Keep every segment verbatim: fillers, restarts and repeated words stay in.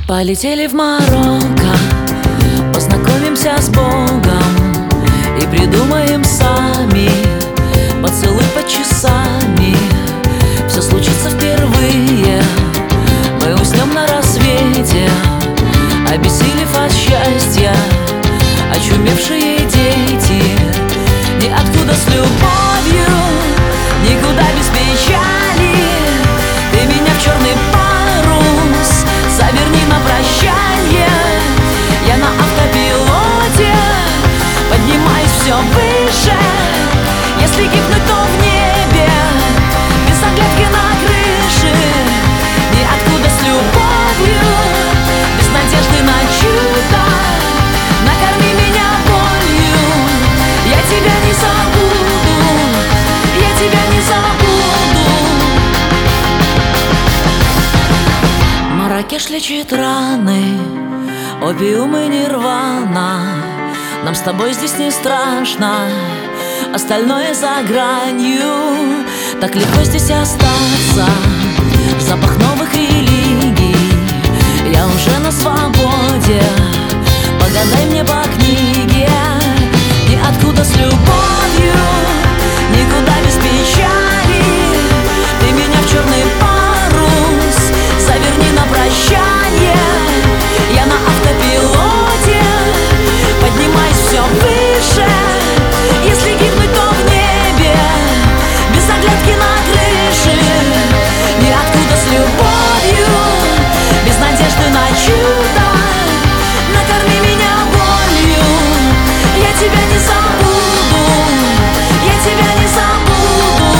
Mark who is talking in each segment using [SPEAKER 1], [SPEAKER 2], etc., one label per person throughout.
[SPEAKER 1] Полетели в Марокко, познакомимся с Богом и придумаем сами поцелуй под часами. Все случится впервые, мы уснем на рассвете, обессилев от счастья, очумевшие дети. Ниоткуда с любовью, никуда без печали. Ты меня в черный парус заверни на прощанье. Я на автопилоте поднимаюсь все выше. Если гибнуть, то в небе, без оглядки на крыше. Ниоткуда с любовью, без надежды на чудо. Накорми меня болью, я тебя не забуду, я тебя не забуду. Марракеш лечит раны, опиум и нирвана. Нам с тобой здесь не страшно, остальное за гранью. Так легко здесь остаться, запах новых религий. Я уже на свободе, погадай мне по книге. Ниоткуда с любовью, никуда без печали. Ты меня в черный парус заверни на прощанье. Я на автопилоте поднимаюсь все выше. Если гибнуть, то в небе, без оглядки на крыше. Ниоткуда с любовью, без надежды на чудо. Накорми меня болью, я тебя не забуду, я тебя не забуду.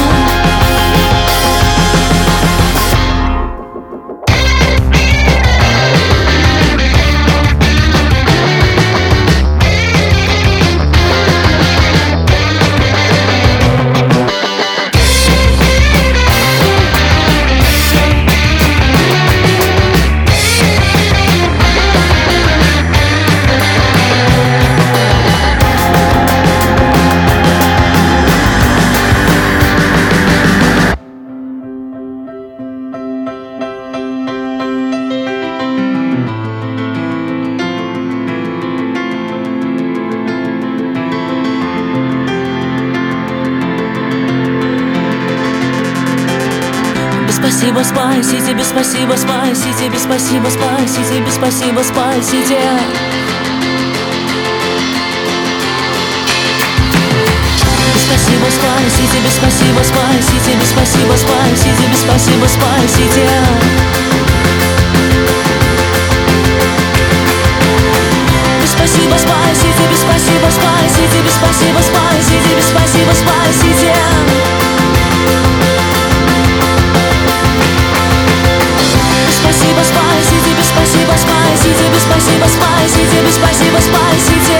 [SPEAKER 1] Спасибо, спаси тебе, спасибо, спаси тебе, спасибо, спаси тебе, спасибо, спаси тебе. Спасибо, спаси тебе, спасибо, спаси тебе, спасибо, спаси тебе, спасибо, спаси тебе. Спасибо, спаси тебе, спасибо, спаси тебе, спасибо, спаси тебе, спасибо, спаси тебе. Спасибо, спаси тебе, спасибо, спаси тебе, спасибо, спаси тебе, спасибо, спаси тебе.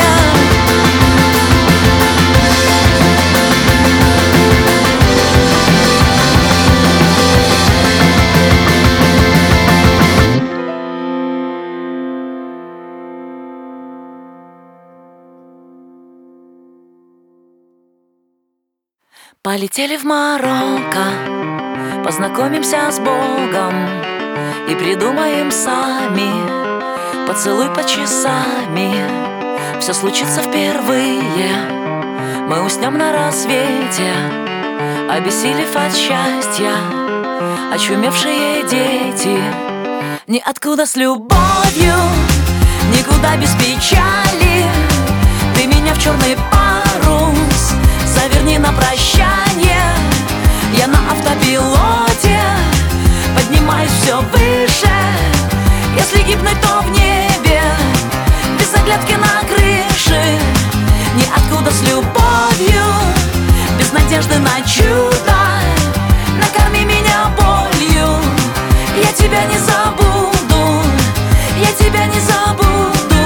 [SPEAKER 1] Полетели в Марокко, познакомимся с Богом и придумаем сами поцелуй под часами. Все случится впервые, мы уснем на рассвете, обессилев от счастья, очумевшие дети. Ниоткуда с любовью, никуда без печали. Ты меня в черный парус заверни на прощанье. Я на автопилоте поднимаюсь все выше. Если гибнуть, то в небе, без оглядки на крыше. Ниоткуда с любовью, без надежды на чудо. Накорми меня болью, я тебя не забуду, я тебя не забуду.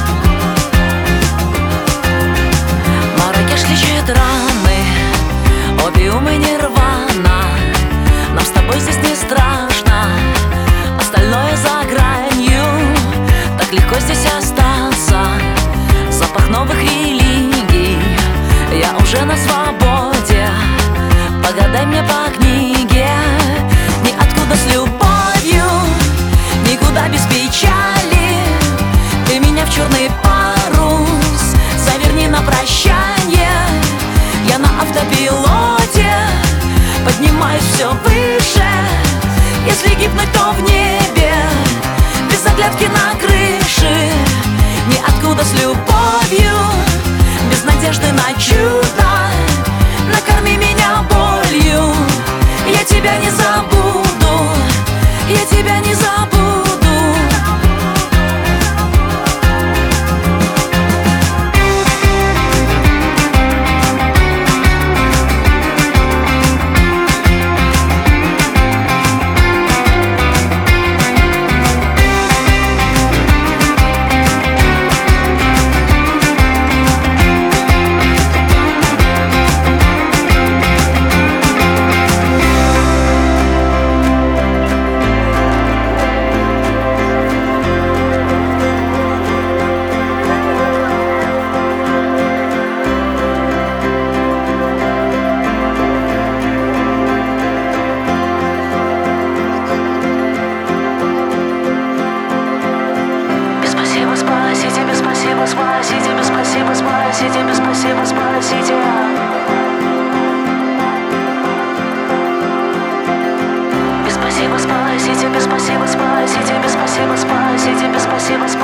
[SPEAKER 1] Марракеш лечит раны, опиум и нирвана. Нам с тобой здесь не страшно, остальное за гранью. Так легко здесь остаться, запах новых религий. Я уже на свободе, погадай мне по книге. Ниоткуда с любовью, никуда без печали. буду с любовью, без надежды на чудо. Накорми меня болью, я тебя не забуду, я тебя не забуду. Спасите, тебе спасибо, спасите, тебе спасибо, спасите. Без спасибо, спасите, тебе спасибо, спасите, тебе спасибо, спасите, тебе спасибо, спасите.